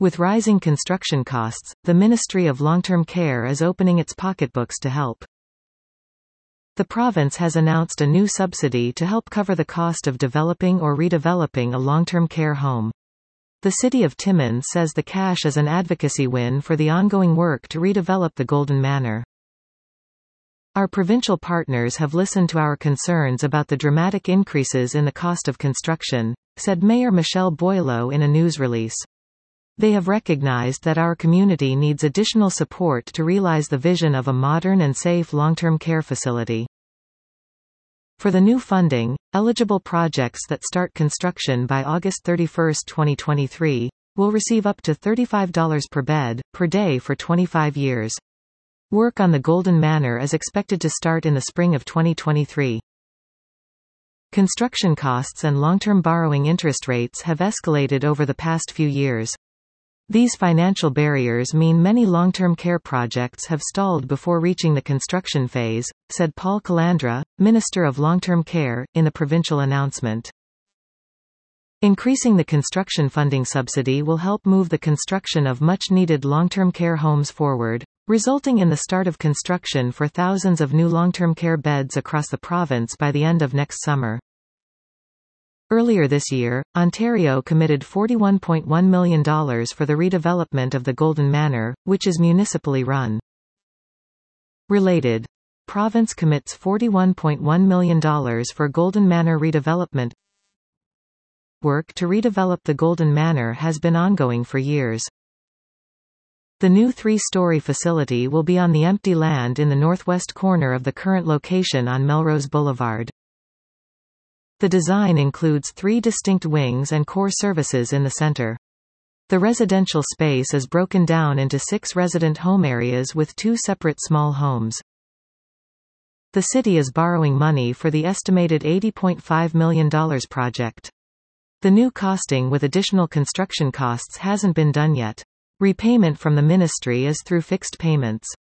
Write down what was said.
With rising construction costs, the Ministry of Long-Term Care is opening its pocketbooks to help. The province has announced a new subsidy to help cover the cost of developing or redeveloping a long-term care home. The City of Timmins says the cash is an advocacy win for the ongoing work to redevelop the Golden Manor. Our provincial partners have listened to our concerns about the dramatic increases in the cost of construction, said Mayor Michelle Boileau in a news release. They have recognized that our community needs additional support to realize the vision of a modern and safe long-term care facility. For the new funding, eligible projects that start construction by August 31, 2023, will receive up to $35 per bed, per day for 25 years. Work on the Golden Manor is expected to start in the spring of 2023. Construction costs and long-term borrowing interest rates have escalated over the past few years. These financial barriers mean many long-term care projects have stalled before reaching the construction phase, said Paul Calandra, Minister of Long-Term Care, in the provincial announcement. Increasing the construction funding subsidy will help move the construction of much-needed long-term care homes forward, resulting in the start of construction for thousands of new long-term care beds across the province by the end of next summer. Earlier this year, Ontario committed $41.1 million for the redevelopment of the Golden Manor, which is municipally run. Related. Province commits $41.1 million for Golden Manor redevelopment. Work to redevelop the Golden Manor has been ongoing for years. The new 3-story facility will be on the empty land in the northwest corner of the current location on Melrose Boulevard. The design includes 3 distinct wings and core services in the center. The residential space is broken down into 6 resident home areas with 2 separate small homes. The city is borrowing money for the estimated $80.5 million project. The new costing with additional construction costs hasn't been done yet. Repayment from the ministry is through fixed payments.